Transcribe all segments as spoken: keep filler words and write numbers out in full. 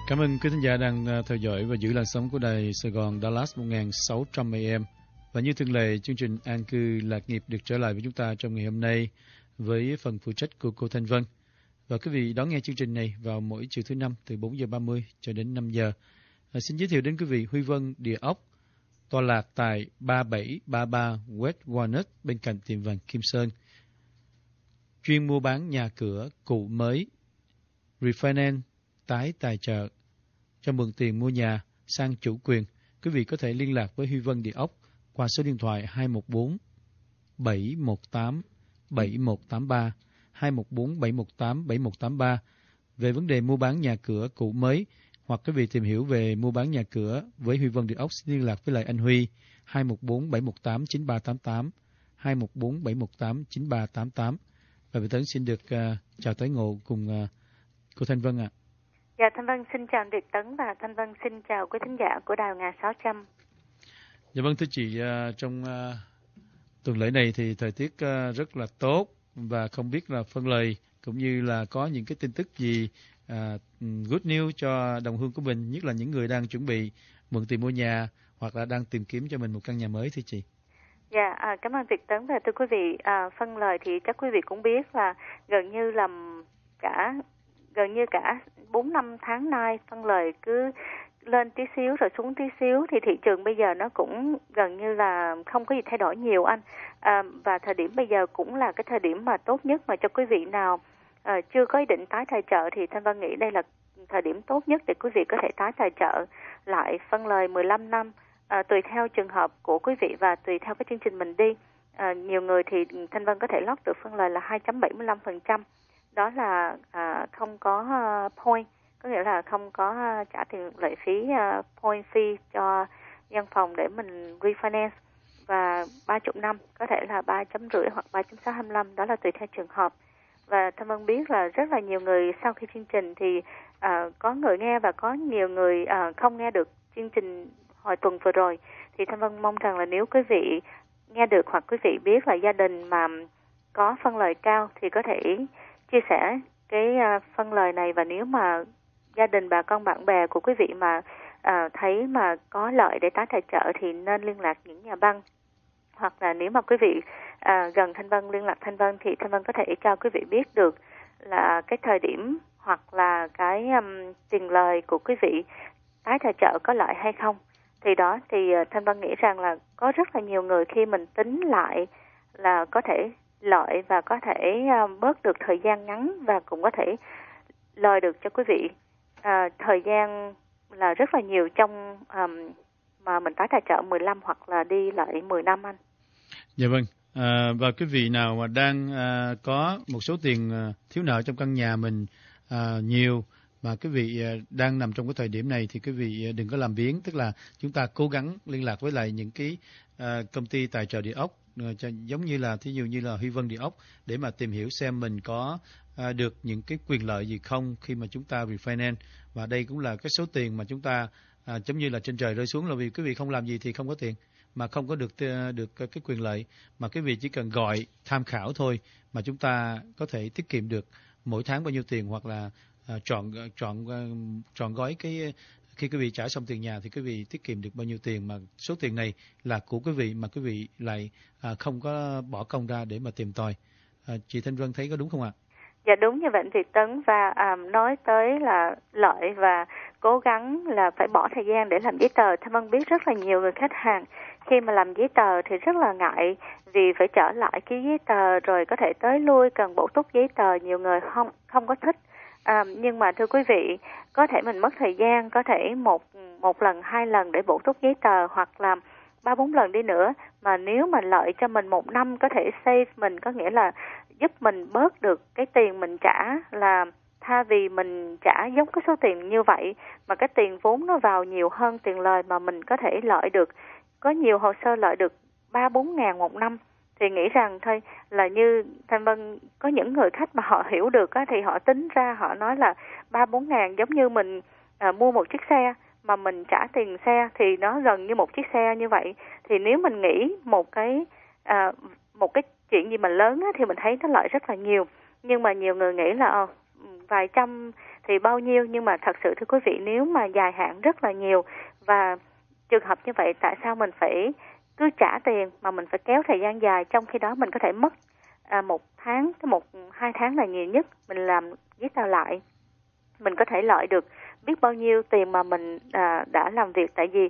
Cảm ơn quý thính giả đang uh, theo dõi và giữ làn sóng của đài Sài Gòn Dallas một nghìn sáu trăm A M. Và như thường lệ, chương trình An cư lạc nghiệp được trở lại với chúng ta trong ngày hôm nay với phần phụ trách của cô Thanh Vân. Và quý vị đón nghe chương trình này vào mỗi chiều thứ năm từ bốn giờ ba mươi cho đến năm giờ. À, xin giới thiệu đến quý vị Huy Vân Địa ốc, tọa lạc tại ba bảy ba ba West Walnut bên cạnh tiệm vàng Kim Sơn. Chuyên mua bán nhà cửa cũ mới, refinance, tái tài trợ, cho mượn tiền mua nhà sang chủ quyền. Quý vị có thể liên lạc với Huy Vân Địa ốc qua số điện thoại hai một bốn bảy một tám bảy một tám ba, hai một bốn bảy một tám bảy một tám ba về vấn đề mua bán nhà cửa cũ mới, hoặc quý vị tìm hiểu về mua bán nhà cửa với Huy Vân Địa ốc, liên lạc với lại anh Huy hai một bốn bảy một tám chín ba tám tám, hai một bốn bảy một tám chín ba tám tám. Và Việt Tấn xin được uh, chào tới ngộ cùng uh, cô Thanh Vân ạ. À. Dạ, Thanh Vân xin chào Việt Tấn và Thanh Vân xin chào quý thính giả của đài một nghìn sáu trăm. Dạ vâng, thưa chị, uh, trong uh, tuần lễ này thì thời tiết uh, rất là tốt, và không biết là phân lời cũng như là có những cái tin tức gì uh, good news cho đồng hương của mình, nhất là những người đang chuẩn bị mượn tiền mua nhà hoặc là đang tìm kiếm cho mình một căn nhà mới thưa chị. Dạ, à, cảm ơn Việt Tấn và thưa quý vị, à, phân lời thì chắc quý vị cũng biết là gần như là cả gần như cả bốn năm tháng nay phân lời cứ lên tí xíu rồi xuống tí xíu, thì thị trường bây giờ nó cũng gần như là không có gì thay đổi nhiều anh. À, và thời điểm bây giờ cũng là cái thời điểm mà tốt nhất mà cho quý vị nào à, chưa có ý định tái tài trợ thì Thanh Vân nghĩ đây là thời điểm tốt nhất để quý vị có thể tái tài trợ lại phân lời mười lăm năm. À, tùy theo trường hợp của quý vị và tùy theo cái chương trình mình đi. À, nhiều người thì Thanh Vân có thể lót được phân lời là hai phẩy bảy mươi lăm phần trăm. Đó là à, không có uh, point, có nghĩa là không có uh, trả tiền lệ phí uh, point fee cho văn phòng để mình refinance. Và ba mươi năm có thể là ba chấm rưỡi hoặc ba chấm sáu hai lăm, đó là tùy theo trường hợp. Và Thanh Vân biết là rất là nhiều người sau khi chương trình thì uh, có người nghe và có nhiều người uh, không nghe được chương trình hồi tuần vừa rồi. Thì Thanh Vân mong rằng là nếu quý vị nghe được hoặc quý vị biết là gia đình mà có phân lời cao thì có thể chia sẻ cái uh, phân lời này, và nếu mà gia đình, bà con, bạn bè của quý vị mà uh, thấy mà có lợi để tái tài trợ thì nên liên lạc những nhà băng, hoặc là nếu mà quý vị uh, gần Thanh Vân liên lạc Thanh Vân thì Thanh Vân có thể cho quý vị biết được là cái thời điểm hoặc là cái um, tiền lời của quý vị tái tài trợ có lợi hay không. Thì đó thì uh, Thanh Vân nghĩ rằng là có rất là nhiều người khi mình tính lại là có thể lợi và có thể uh, bớt được thời gian ngắn, và cũng có thể lời được cho quý vị uh, thời gian là rất là nhiều trong um, mà mình tái tài trợ mười lăm hoặc là đi lại mười năm anh. Dạ vâng. À, và quý vị nào mà đang à, có một số tiền à, thiếu nợ trong căn nhà mình à, nhiều, mà quý vị à, đang nằm trong cái thời điểm này thì quý vị đừng có làm biếng, tức là chúng ta cố gắng liên lạc với lại những cái à, công ty tài trợ địa ốc, cho, giống như là thí dụ như là Huy Vân Địa ốc, để mà tìm hiểu xem mình có à, được những cái quyền lợi gì không khi mà chúng ta refinance. Và đây cũng là cái số tiền mà chúng ta à, giống như là trên trời rơi xuống, là vì quý vị không làm gì thì không có tiền, mà không có được được cái quyền lợi, mà quý vị chỉ cần gọi tham khảo thôi mà chúng ta có thể tiết kiệm được mỗi tháng bao nhiêu tiền, hoặc là uh, chọn chọn uh, chọn gói cái khi quý vị trả xong tiền nhà thì quý vị tiết kiệm được bao nhiêu tiền, mà số tiền này là của quý vị mà quý vị lại uh, không có bỏ công ra để mà tìm tòi. Uh, chị Thanh Vân thấy có đúng không ạ? Dạ đúng như vậy thì Tấn, và um, nói tới là lợi và cố gắng là phải bỏ thời gian để làm giấy tờ. Thanh Vân biết rất là nhiều người khách hàng khi mà làm giấy tờ thì rất là ngại vì phải trở lại cái giấy tờ rồi có thể tới lui cần bổ túc giấy tờ, nhiều người không không có thích. À, nhưng mà thưa quý vị, có thể mình mất thời gian, có thể một một lần hai lần để bổ túc giấy tờ, hoặc là ba bốn lần đi nữa, mà nếu mà lợi cho mình một năm có thể save mình, có nghĩa là giúp mình bớt được cái tiền mình trả, là thay vì mình trả giống cái số tiền như vậy mà cái tiền vốn nó vào nhiều hơn tiền lời mà mình có thể lợi được, có nhiều hồ sơ lợi được ba bốn ngàn một năm, thì nghĩ rằng thôi là như Thanh Vân có những người khách mà họ hiểu được á, thì họ tính ra họ nói là ba bốn ngàn giống như mình à, mua một chiếc xe mà mình trả tiền xe thì nó gần như một chiếc xe như vậy. Thì nếu mình nghĩ một cái à, một cái chuyện gì mà lớn á, thì mình thấy nó lợi rất là nhiều. Nhưng mà nhiều người nghĩ là oh, vài trăm thì bao nhiêu, nhưng mà thật sự thưa quý vị, nếu mà dài hạn rất là nhiều, và trường hợp như vậy tại sao mình phải cứ trả tiền mà mình phải kéo thời gian dài, trong khi đó mình có thể mất à, một tháng tới một hai tháng là nhiều nhất, mình làm giấy tờ lại mình có thể lợi được biết bao nhiêu tiền mà mình à, đã làm việc. Tại vì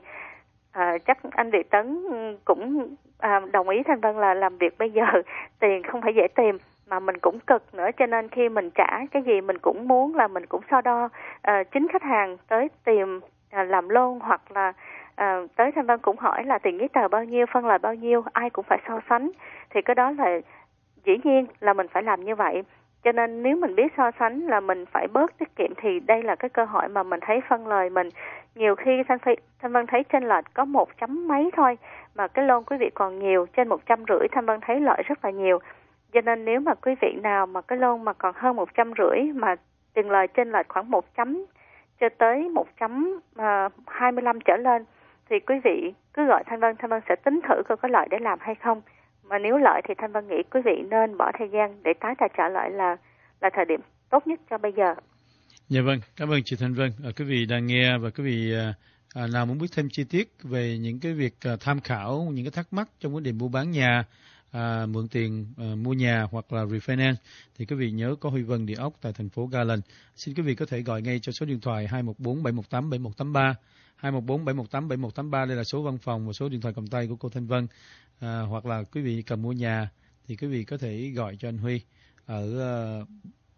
à, chắc anh Việt Tấn cũng à, đồng ý Thanh Vân là làm việc bây giờ tiền không phải dễ tìm, mà mình cũng cực nữa, cho nên khi mình trả cái gì mình cũng muốn là mình cũng so đo à, chính khách hàng tới tìm à, làm luôn, hoặc là à, tới Thanh Vân cũng hỏi là tiền giấy tờ bao nhiêu, phân lời bao nhiêu, ai cũng phải so sánh, thì cái đó là dĩ nhiên là mình phải làm như vậy. Cho nên nếu mình biết so sánh là mình phải bớt tiết kiệm, thì đây là cái cơ hội mà mình thấy phân lời mình. Nhiều khi Thanh, Thanh Vân thấy chênh lệch có một chấm mấy thôi, mà cái lô quý vị còn nhiều, trên một trăm rưỡi, Thanh Vân thấy lợi rất là nhiều. Cho nên nếu mà quý vị nào mà cái lô mà còn hơn một trăm rưỡi mà tiền lời chênh lệch khoảng một chấm cho tới một chấm hai mươi lăm trở lên, thì quý vị cứ gọi Thanh Vân, Thanh Vân sẽ tính thử coi có lợi để làm hay không. Mà nếu lợi thì Thanh Vân nghĩ quý vị nên bỏ thời gian để tái tài trợ lại là là thời điểm tốt nhất cho bây giờ. Dạ vâng, cảm ơn chị Thanh Vân. À, quý vị đang nghe và quý vị à, nào muốn biết thêm chi tiết về những cái việc à, tham khảo, những cái thắc mắc trong vấn đề mua bán nhà, à, mượn tiền à, mua nhà hoặc là refinance, thì quý vị nhớ có Huy Vân Địa ốc tại thành phố Garland. Xin quý vị có thể gọi ngay cho số điện thoại hai một bốn bảy một tám bảy một tám ba, hai một bốn bảy một tám bảy một tám ba. Đây là số văn phòng và số điện thoại cầm tay của cô Thanh Vân. À, hoặc là quý vị cần mua nhà thì quý vị có thể gọi cho anh Huy ở uh,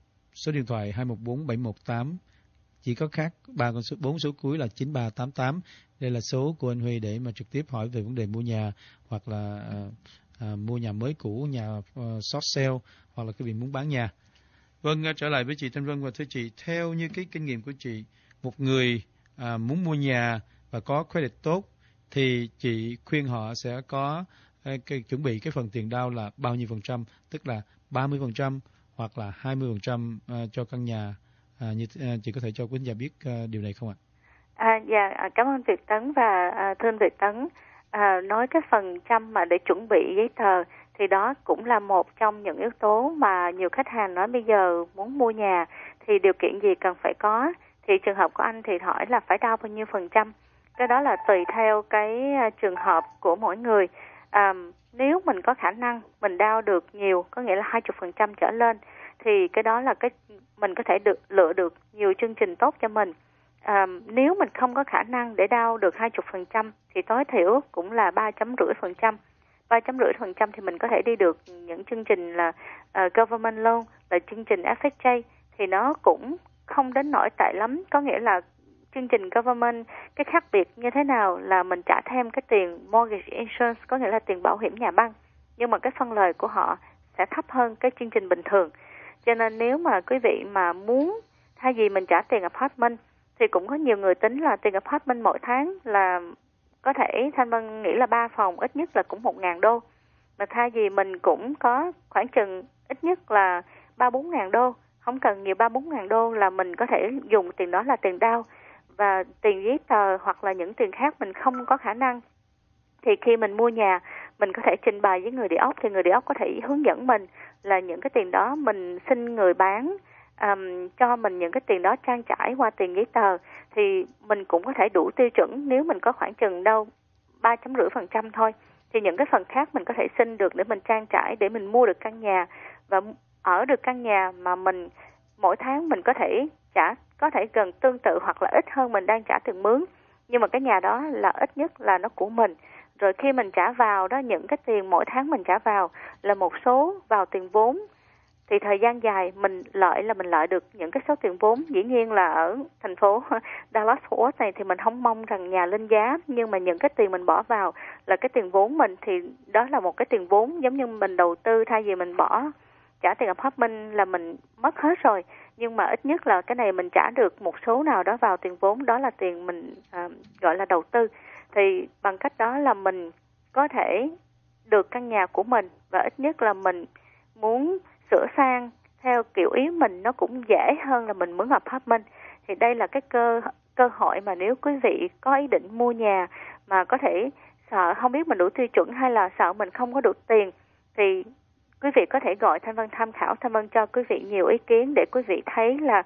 số điện thoại hai một bốn bảy một tám, chỉ có khác ba con số, bốn số cuối là chín ba tám tám. Đây là số của anh Huy để mà trực tiếp hỏi về vấn đề mua nhà, hoặc là uh, uh, mua nhà mới cũ, nhà uh, short sale, hoặc là quý vị muốn bán nhà. Vâng, uh, trở lại với chị Thanh Vân. Và thưa chị, theo như cái kinh nghiệm của chị, một người uh, muốn mua nhà và có credit tốt thì chị khuyên họ sẽ có cái, chuẩn bị cái phần tiền down là bao nhiêu phần trăm, tức là ba mươi phần trăm hoặc là hai mươi phần trăm uh, cho căn nhà. Uh, như uh, chị có thể cho quý khán giả biết uh, điều này không ạ? À, dạ, cảm ơn Việt Tấn và à, thưa anh Việt Tấn. À, nói cái phần trăm mà để chuẩn bị giấy tờ thì đó cũng là một trong những yếu tố mà nhiều khách hàng nói bây giờ muốn mua nhà thì điều kiện gì cần phải có. Thì trường hợp của anh thì hỏi là phải down bao nhiêu phần trăm. Cái đó là tùy theo cái trường hợp của mỗi người. À, nếu mình có khả năng mình down được nhiều, có nghĩa là hai mươi phần trăm trở lên, thì cái đó là cái mình có thể được lựa được nhiều chương trình tốt cho mình. À, nếu mình không có khả năng để down được hai mươi phần trăm thì tối thiểu cũng là ba chấm năm phần trăm. ba chấm năm phần trăm thì mình có thể đi được những chương trình là uh, government loan, là chương trình ép ếch gi, thì nó cũng không đến nỗi tệ lắm. Có nghĩa là chương trình government, cái khác biệt như thế nào là mình trả thêm cái tiền mortgage insurance, có nghĩa là tiền bảo hiểm nhà băng, nhưng mà cái phân lời của họ sẽ thấp hơn cái chương trình bình thường. Cho nên nếu mà quý vị mà muốn thay vì mình trả tiền apartment, thì cũng có nhiều người tính là tiền apartment mỗi tháng là có thể Thanh Vân nghĩ là ba phòng ít nhất là cũng một ngàn đô, mà thay vì mình cũng có khoảng chừng ít nhất là ba bốn ngàn đô, không cần nhiều, ba bốn ngàn đô là mình có thể dùng tiền đó là tiền down, và tiền giấy tờ hoặc là những tiền khác mình không có khả năng thì khi mình mua nhà mình có thể trình bày với người địa ốc, thì người địa ốc có thể hướng dẫn mình là những cái tiền đó mình xin người bán um, cho mình những cái tiền đó trang trải qua tiền giấy tờ, thì mình cũng có thể đủ tiêu chuẩn. Nếu mình có khoảng chừng đâu ba chấm năm phần trăm thôi thì những cái phần khác mình có thể xin được để mình trang trải, để mình mua được căn nhà và ở được căn nhà mà mình mỗi tháng mình có thể trả có thể gần tương tự hoặc là ít hơn mình đang trả tiền mướn, nhưng mà cái nhà đó là ít nhất là nó của mình. Rồi khi mình trả vào đó, những cái tiền mỗi tháng mình trả vào là một số vào tiền vốn, thì thời gian dài mình lợi là mình lợi được những cái số tiền vốn. Dĩ nhiên là ở thành phố Dallas Fort Worth này thì mình không mong rằng nhà lên giá, nhưng mà những cái tiền mình bỏ vào là cái tiền vốn mình, thì đó là một cái tiền vốn giống như mình đầu tư. Thay vì mình bỏ trả tiền apartment là mình mất hết rồi, nhưng mà ít nhất là cái này mình trả được một số nào đó vào tiền vốn, đó là tiền mình à, gọi là đầu tư. Thì bằng cách đó là mình có thể được căn nhà của mình, và ít nhất là mình muốn sửa sang theo kiểu ý mình nó cũng dễ hơn là mình mướn apartment. Thì đây là cái cơ cơ hội mà nếu quý vị có ý định mua nhà mà có thể sợ không biết mình đủ tiêu chuẩn hay là sợ mình không có đủ tiền, thì quý vị có thể gọi Thanh Vân tham khảo. Thanh Vân cho quý vị nhiều ý kiến để quý vị thấy là khả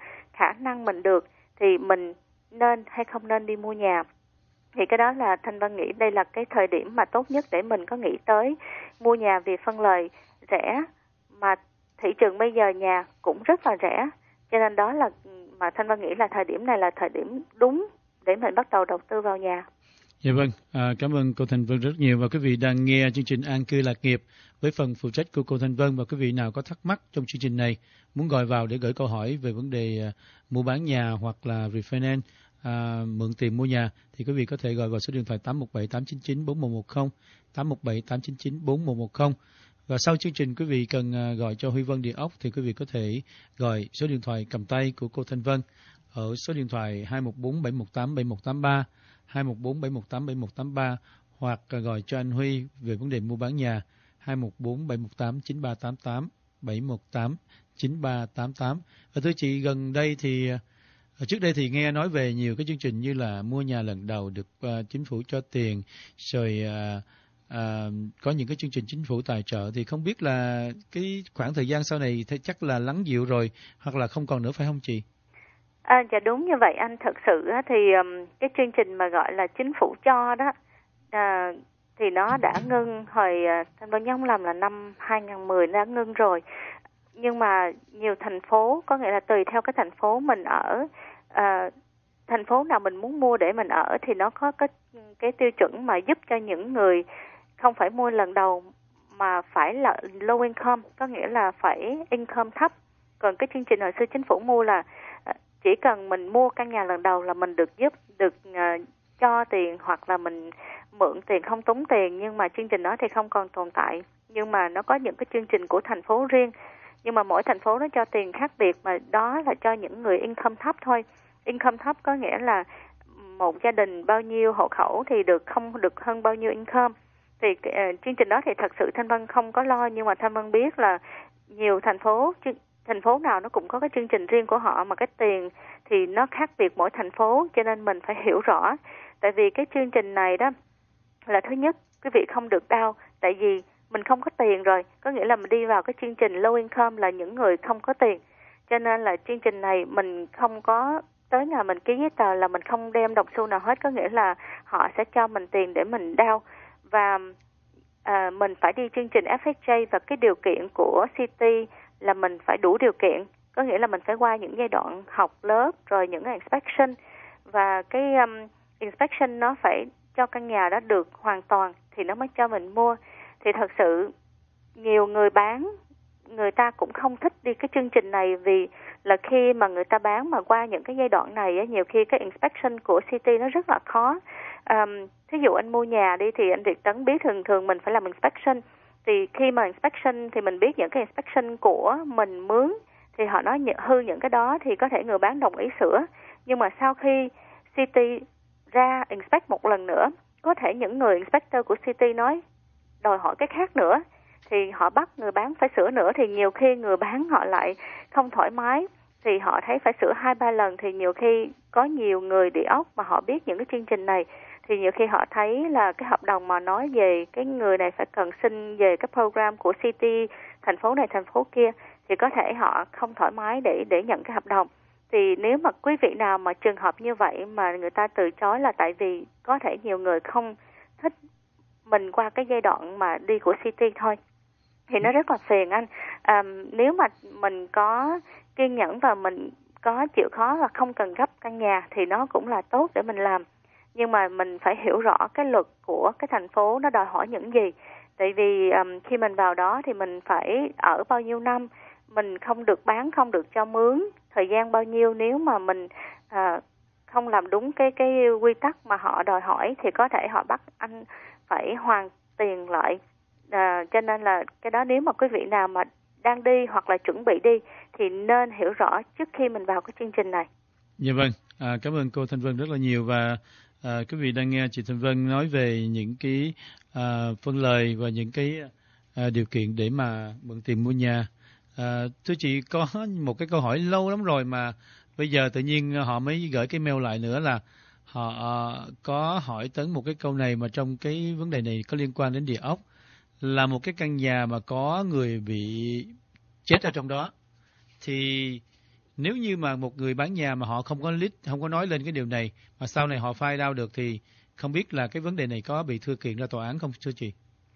khả năng mình được thì mình nên hay không nên đi mua nhà. Thì cái đó là Thanh Vân nghĩ đây là cái thời điểm mà tốt nhất để mình có nghĩ tới mua nhà, vì phân lời rẻ, mà thị trường bây giờ nhà cũng rất là rẻ. Cho nên đó là mà Thanh Vân nghĩ là thời điểm này là thời điểm đúng để mình bắt đầu đầu tư vào nhà. Dạ vâng, à, cảm ơn cô Thanh Vân rất nhiều. Và quý vị đang nghe chương trình An cư lạc nghiệp với phần phụ trách của cô Thanh Vân. Và quý vị nào có thắc mắc trong chương trình này, muốn gọi vào để gửi câu hỏi về vấn đề à, mua bán nhà hoặc là refinance, à, mượn tiền mua nhà, thì quý vị có thể gọi vào số điện thoại tám một bảy tám chín chín bốn một một không, tám một bảy tám chín chín bốn một một không. Và sau chương trình quý vị cần à, gọi cho Huy Vân Địa ốc thì quý vị có thể gọi số điện thoại cầm tay của cô Thanh Vân ở số điện thoại hai một bốn bảy một tám bảy một tám ba, hai một bốn bảy một tám bảy một tám ba, hoặc gọi cho anh Huy về vấn đề mua bán nhà hai một bốn bảy một tám chín ba tám tám, bảy một tám chín ba tám tám. Và thưa chị, gần đây thì trước đây thì nghe nói về nhiều cái chương trình như là mua nhà lần đầu được uh, chính phủ cho tiền, rồi uh, uh, có những cái chương trình chính phủ tài trợ, thì không biết là cái khoảng thời gian sau này thì chắc là lắng dịu rồi hoặc là không còn nữa, phải không chị? À, dạ đúng như vậy anh. Thật sự thì um, cái chương trình mà gọi là chính phủ cho đó à, thì nó đã ngưng hồi Thanh Vân nhớ không lầm là năm hai không một không đã ngưng rồi. Nhưng mà nhiều thành phố, có nghĩa là tùy theo cái thành phố mình ở, à, thành phố nào mình muốn mua để mình ở thì nó có cái, cái tiêu chuẩn mà giúp cho những người không phải mua lần đầu mà phải là low income, có nghĩa là phải income thấp. Còn cái chương trình hồi xưa chính phủ mua là chỉ cần mình mua căn nhà lần đầu là mình được giúp, được uh, cho tiền hoặc là mình mượn tiền không tốn tiền. Nhưng mà chương trình đó thì không còn tồn tại. Nhưng mà nó có những cái chương trình của thành phố riêng. Nhưng mà mỗi thành phố nó cho tiền khác biệt, mà đó là cho những người income thấp thôi. Income thấp có nghĩa là một gia đình bao nhiêu hộ khẩu thì được không được hơn bao nhiêu income. Thì uh, chương trình đó thì thật sự Thanh Vân không có lo, nhưng mà Thanh Vân biết là nhiều thành phố, thành phố nào nó cũng có cái chương trình riêng của họ, mà cái tiền thì nó khác biệt mỗi thành phố, cho nên mình phải hiểu rõ. Tại vì cái chương trình này đó là thứ nhất, quý vị không được đau, tại vì mình không có tiền rồi, có nghĩa là mình đi vào cái chương trình low income là những người không có tiền. Cho nên là chương trình này mình không có tới ngày mình ký giấy tờ là mình không đem đồng xu nào hết, có nghĩa là họ sẽ cho mình tiền để mình đau. Và à, mình phải đi chương trình ép ếch gi, và cái điều kiện của City là mình phải đủ điều kiện, có nghĩa là mình phải qua những giai đoạn học lớp rồi những cái inspection, và cái um, inspection nó phải cho căn nhà đó được hoàn toàn thì nó mới cho mình mua. Thì thật sự nhiều người bán, người ta cũng không thích đi cái chương trình này, vì là khi mà người ta bán mà qua những cái giai đoạn này á, nhiều khi cái inspection của City nó rất là khó. Um, thí dụ anh mua nhà đi thì anh Việt Tấn biết thường thường mình phải làm inspection. Thì khi mà inspection thì mình biết những cái inspection của mình mướn thì họ nói hư những cái đó thì có thể người bán đồng ý sửa. Nhưng mà sau khi City ra inspect một lần nữa, có thể những người inspector của City nói đòi hỏi cái khác nữa, thì họ bắt người bán phải sửa nữa, thì nhiều khi người bán họ lại không thoải mái, thì họ thấy phải sửa hai ba lần. Thì nhiều khi có nhiều người địa ốc mà họ biết những cái chương trình này, thì nhiều khi họ thấy là cái hợp đồng mà nói về cái người này phải cần xin về cái program của City, thành phố này thành phố kia, thì có thể họ không thoải mái để để nhận cái hợp đồng. Thì nếu mà quý vị nào mà trường hợp như vậy mà người ta từ chối là tại vì có thể nhiều người không thích mình qua cái giai đoạn mà đi của City thôi, thì nó rất là phiền anh. À, nếu mà mình có kiên nhẫn và mình có chịu khó và không cần gấp căn nhà thì nó cũng là tốt để mình làm. Nhưng mà mình phải hiểu rõ cái luật của cái thành phố nó đòi hỏi những gì. Tại vì um, khi mình vào đó thì mình phải ở bao nhiêu năm, mình không được bán, không được cho mướn, thời gian bao nhiêu. Nếu mà mình uh, không làm đúng cái cái quy tắc mà họ đòi hỏi thì có thể họ bắt anh phải hoàn tiền lại. À, cho nên là cái đó nếu mà quý vị nào mà đang đi hoặc là chuẩn bị đi thì nên hiểu rõ trước khi mình vào cái chương trình này. Dạ vâng, à, cảm ơn cô Thanh Vân rất là nhiều. Và à, quý vị đang nghe chị Thanh Vân nói về những cái à, phân lời và những cái à, điều kiện để mà mượn tiền mua nhà. À, thưa chị, có một cái câu hỏi lâu lắm rồi mà bây giờ tự nhiên họ mới gửi cái mail lại nữa, là họ à, có hỏi tới một cái câu này mà trong cái vấn đề này có liên quan đến địa ốc, là một cái căn nhà mà có người bị chết ở trong đó, thì Nếu như mà một người bán nhà mà họ không có list, không có nói lên cái điều này, mà sau này họ file out được thì không biết là cái vấn đề này có bị thư kiện ra tòa án không thưa chị?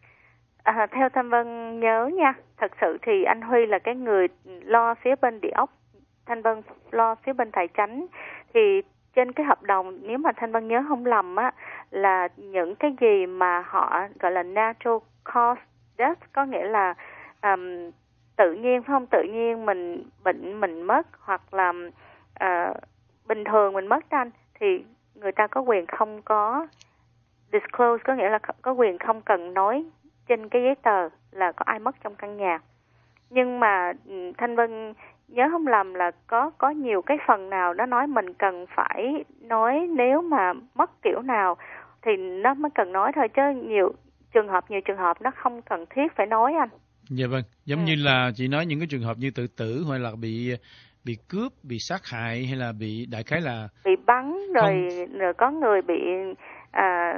À, theo Thanh Vân nhớ nha, thật sự thì anh Huy là cái người lo phía bên địa ốc, Thanh Vân lo phía bên tài chánh. Thì trên cái hợp đồng, nếu mà Thanh Vân nhớ không lầm á, là những cái gì mà họ gọi là natural cause death, có nghĩa là um, tự nhiên, phải không? Tự nhiên mình bệnh mình mất, hoặc là uh, bình thường mình mất anh, thì người ta có quyền không có disclose, có nghĩa là có quyền không cần nói trên cái giấy tờ là có ai mất trong căn nhà. Nhưng mà Thanh Vân nhớ không lầm là có có nhiều cái phần nào nó nói mình cần phải nói nếu mà mất kiểu nào thì nó mới cần nói thôi, chứ nhiều trường hợp nhiều trường hợp nó không cần thiết phải nói anh. Dạ vâng, giống ừ. như là chị nói những cái trường hợp như tự tử hoặc là bị bị cướp, bị sát hại, hay là bị đại khái là bị bắn rồi, rồi có người bị à,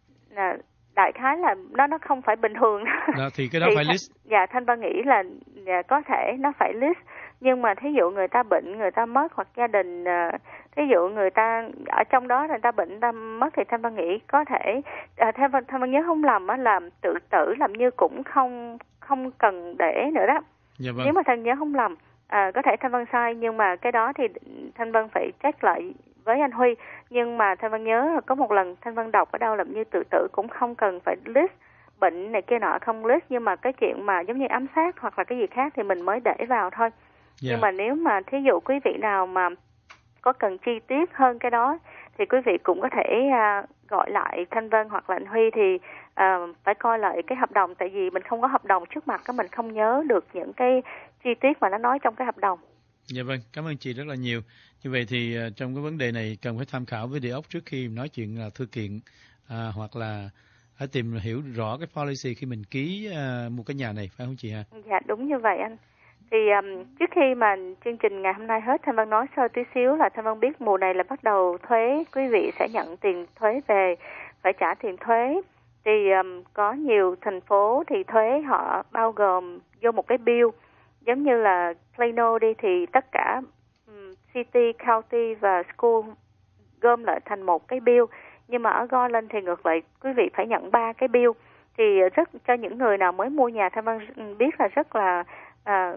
à, đại khái là nó nó không phải bình thường đó, thì cái đó thì phải list. Dạ, Thanh Vân nghĩ là dạ, có thể nó phải list, nhưng mà thí dụ người ta bệnh, người ta mất, hoặc gia đình thí dụ người ta ở trong đó người ta bệnh, người ta mất, thì Thanh Vân nghĩ có thể à, Thanh Vân Thanh Vân nhớ không lầm á, là tự tử làm như cũng không không cần để nữa đó. Dạ vâng. Nếu mà Thanh nhớ không lầm, à, có thể Thanh Vân sai, nhưng mà cái đó thì Thanh Vân phải check lại với anh Huy. Nhưng mà Thanh Vân nhớ là có một lần Thanh Vân đọc ở đâu làm như tự tử cũng không cần phải list bệnh này kia nọ, không list, nhưng mà cái chuyện mà giống như ám sát hoặc là cái gì khác thì mình mới để vào thôi. Yeah. Nhưng mà nếu mà thí dụ quý vị nào mà có cần chi tiết hơn cái đó thì quý vị cũng có thể uh, gọi lại Thanh Vân hoặc là anh Huy, thì uh, phải coi lại cái hợp đồng, tại vì mình không có hợp đồng trước mặt, cái mình không nhớ được những cái chi tiết mà nó nói trong cái hợp đồng. Dạ vâng, cảm ơn chị rất là nhiều. Như vậy thì uh, trong cái vấn đề này cần phải tham khảo với địa ốc trước khi nói chuyện là thư kiện, uh, hoặc là hãy tìm hiểu rõ cái policy khi mình ký uh, một cái nhà này, phải không chị ha? Dạ đúng như vậy anh. Thì um, trước khi mà chương trình ngày hôm nay hết, Thanh Vân nói sơ tí xíu là Thanh Vân biết mùa này là bắt đầu thuế, quý vị sẽ nhận tiền thuế về, phải trả tiền thuế. Thì um, có nhiều thành phố thì thuế họ bao gồm vô một cái bill, giống như là Plano đi thì tất cả um, city, county và school gom lại thành một cái bill. Nhưng mà ở Garland thì ngược lại, quý vị phải nhận ba cái bill. Thì rất cho những người nào mới mua nhà, Thanh Vân biết là rất là à,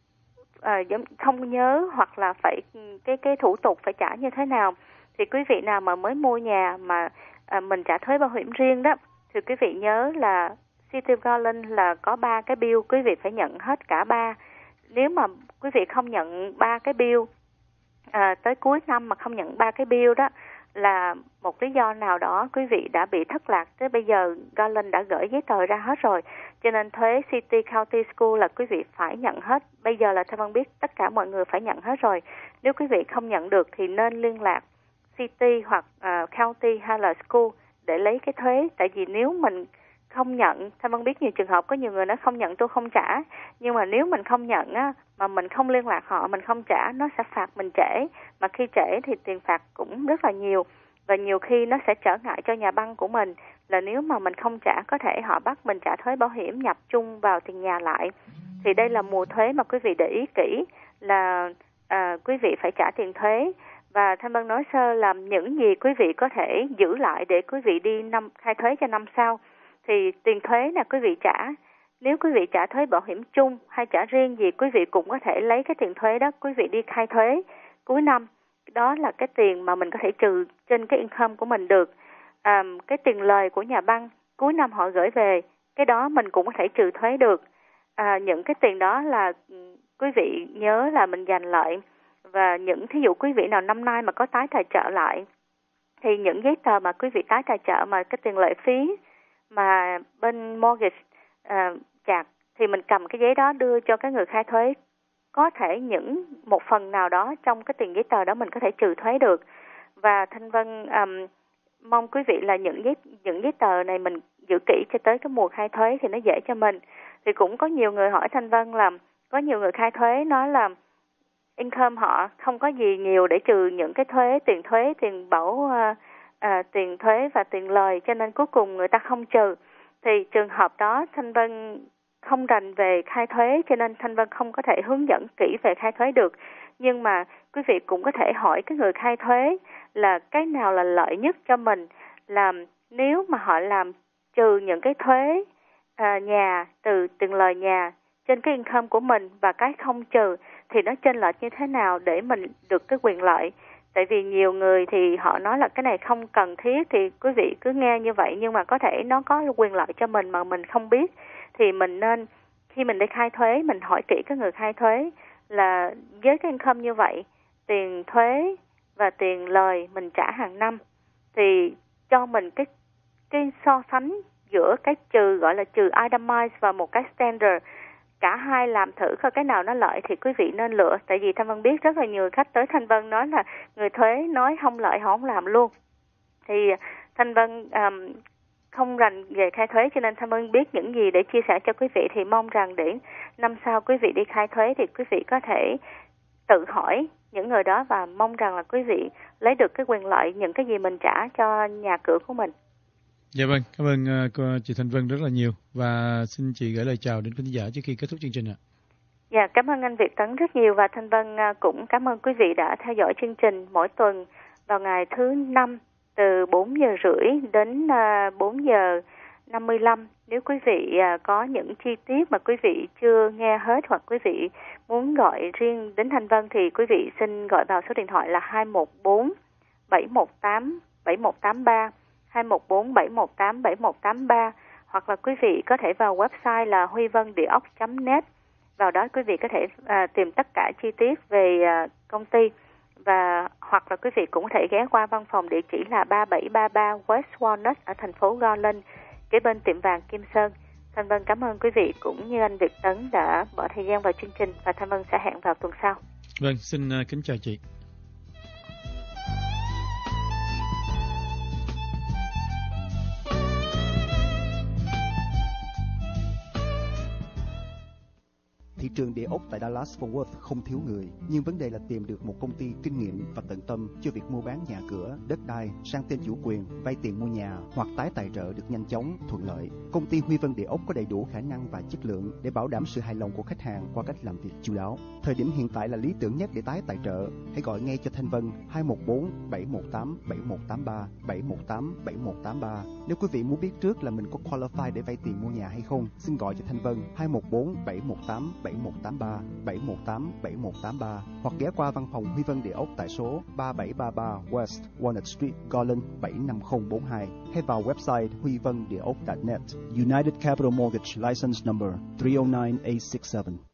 à, không nhớ, hoặc là phải cái cái thủ tục phải trả như thế nào. Thì quý vị nào mà mới mua nhà mà à, mình trả thuế bảo hiểm riêng đó, thì quý vị nhớ là City of Garland là có ba cái bill, quý vị phải nhận hết cả ba. Nếu mà quý vị không nhận ba cái bill à, tới cuối năm mà không nhận ba cái bill đó, là một lý do nào đó quý vị đã bị thất lạc. Tới bây giờ Garland đã gửi giấy tờ ra hết rồi, cho nên thuế City, County, School là quý vị phải nhận hết. Bây giờ là Thanh Vân biết tất cả mọi người phải nhận hết rồi. Nếu quý vị không nhận được thì nên liên lạc City hoặc uh, County hay là School để lấy cái thuế. Tại vì nếu mình không nhận, Thanh Vân biết nhiều trường hợp có nhiều người nói không nhận tôi không trả, nhưng mà nếu mình không nhận á, mà mình không liên lạc họ, mình không trả, nó sẽ phạt mình trễ, mà khi trễ thì tiền phạt cũng rất là nhiều, và nhiều khi nó sẽ trở ngại cho nhà băng của mình, là nếu mà mình không trả có thể họ bắt mình trả thuế bảo hiểm nhập chung vào tiền nhà lại. Thì đây là mùa thuế mà quý vị để ý kỹ là à, quý vị phải trả tiền thuế. Và Thanh Vân nói sơ làm những gì quý vị có thể giữ lại để quý vị đi năm khai thuế cho năm sau. Thì tiền thuế là quý vị trả, nếu quý vị trả thuế bảo hiểm chung hay trả riêng gì, quý vị cũng có thể lấy cái tiền thuế đó quý vị đi khai thuế cuối năm. Đó là cái tiền mà mình có thể trừ trên cái income của mình được. À, cái tiền lời của nhà băng cuối năm họ gửi về, cái đó mình cũng có thể trừ thuế được. À, những cái tiền đó là quý vị nhớ là mình dành lại. Và những thí dụ quý vị nào năm nay mà có tái tài trợ lại, thì những giấy tờ mà quý vị tái tài trợ mà cái tiền lệ phí mà bên mortgage uh, chặt, thì mình cầm cái giấy đó đưa cho cái người khai thuế. Có thể những một phần nào đó trong cái tiền giấy tờ đó mình có thể trừ thuế được. Và Thanh Vân um, mong quý vị là những giấy những giấy tờ này mình giữ kỹ cho tới cái mùa khai thuế thì nó dễ cho mình. Thì cũng có nhiều người hỏi Thanh Vân là có nhiều người khai thuế nói là income họ không có gì nhiều để trừ những cái thuế, tiền thuế, tiền bảo uh, À, tiền thuế và tiền lời, cho nên cuối cùng người ta không trừ. Thì trường hợp đó Thanh Vân không rành về khai thuế cho nên Thanh Vân không có thể hướng dẫn kỹ về khai thuế được. Nhưng mà quý vị cũng có thể hỏi cái người khai thuế là cái nào là lợi nhất cho mình, là nếu mà họ làm trừ những cái thuế à, nhà từ tiền lời nhà trên cái income của mình và cái không trừ thì nó chênh lệch như thế nào để mình được cái quyền lợi. Tại vì nhiều người thì họ nói là cái này không cần thiết thì quý vị cứ nghe như vậy, nhưng mà có thể nó có quyền lợi cho mình mà mình không biết. Thì mình nên khi mình đi khai thuế mình hỏi kỹ cái người khai thuế là với cái income như vậy, tiền thuế và tiền lời mình trả hàng năm thì cho mình cái cái so sánh giữa cái trừ gọi là trừ itemized và một cái standard, cả hai làm thử coi cái nào nó lợi thì quý vị nên lựa. Tại vì Thanh Vân biết rất là nhiều khách tới Thanh Vân nói là người thuế nói không lợi họ không làm luôn. Thì Thanh Vân um, không rành về khai thuế cho nên Thanh Vân biết những gì để chia sẻ cho quý vị. Thì mong rằng để năm sau quý vị đi khai thuế thì quý vị có thể tự hỏi những người đó và mong rằng là quý vị lấy được cái quyền lợi những cái gì mình trả cho nhà cửa của mình. Dạ vâng, cảm ơn uh, cô, chị Thanh Vân rất là nhiều và xin chị gửi lời chào đến khán giả trước khi kết thúc chương trình ạ. Dạ, cảm ơn anh Việt Tấn rất nhiều và Thanh Vân uh, cũng cảm ơn quý vị đã theo dõi chương trình mỗi tuần vào ngày thứ năm từ bốn giờ rưỡi đến uh, bốn giờ năm mươi lăm. Nếu quý vị uh, có những chi tiết mà quý vị chưa nghe hết hoặc quý vị muốn gọi riêng đến Thanh Vân thì quý vị xin gọi vào số điện thoại là hai một bốn bảy một tám bảy một tám ba, hai một bốn bảy một tám bảy một tám ba, hoặc là quý vị có thể vào website là huy vân địa ốc chấm net. Vào đó quý vị có thể à, tìm tất cả chi tiết về à, công ty, và hoặc là quý vị cũng có thể ghé qua văn phòng địa chỉ là ba bảy ba ba West Walnut ở thành phố Garland, kế bên tiệm vàng Kim Sơn. Thanh Vân cảm ơn quý vị cũng như anh Việt Tấn đã bỏ thời gian vào chương trình và Thanh Vân sẽ hẹn vào tuần sau. Vâng, xin uh, kính chào chị. Thị trường địa ốc tại Dallas-Fort Worth không thiếu người, nhưng vấn đề là tìm được một công ty kinh nghiệm và tận tâm cho việc mua bán nhà cửa, đất đai, sang tên chủ quyền, vay tiền mua nhà hoặc tái tài trợ được nhanh chóng, thuận lợi. Công ty Huy Vân Địa ốc có đầy đủ khả năng và chất lượng để bảo đảm sự hài lòng của khách hàng qua cách làm việc chu đáo. Thời điểm hiện tại là lý tưởng nhất để tái tài trợ. Hãy gọi ngay cho Thanh Vân hai một bốn bảy một tám bảy một tám ba bảy một tám bảy một tám ba. Nếu quý vị muốn biết trước là mình có qualify để vay tiền mua nhà hay không, xin gọi cho Thanh Vân hai một bốn bảy một tám bảy một tám ba bảy một tám bảy một tám ba hoặc ghé qua văn phòng Huy Vân Địa ốc tại số ba bảy ba ba West Walnut Street, Garland bảy năm không bốn hai, hay vào website huy vân địa ốc chấm net. United Capital Mortgage License Number three oh nine eight six seven.